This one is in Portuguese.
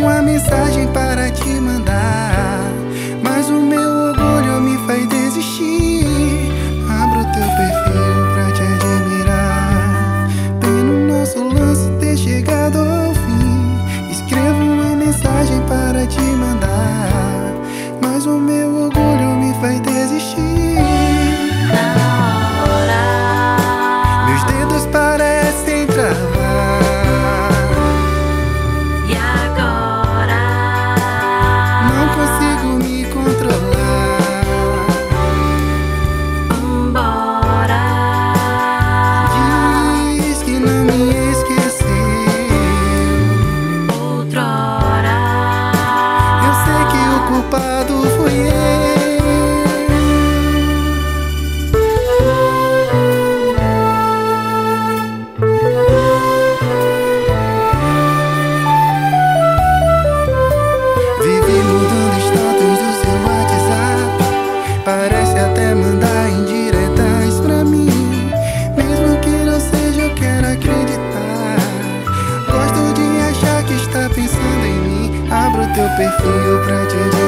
uma mensagem para te mandar, mas o meu orgulho me faz desistir. Abro teu perfil pra te admirar, vendo nosso lance ter chegado ao fim. Escrevo uma mensagem para te mandar, mas o meu orgulho me faz desistir. Na hora, Meus dedos parecem travar. e agora? Não consigo me controlar. Embora. Diz que não me esqueceu. Outrora, Eu sei que o culpado fui eu. Vivi mudando status do seu WhatsApp, parece até mandar indiretas pra mim. Mesmo que não seja, eu quero acreditar. Gosto de achar que está pensando em mim. Abro teu perfil pra te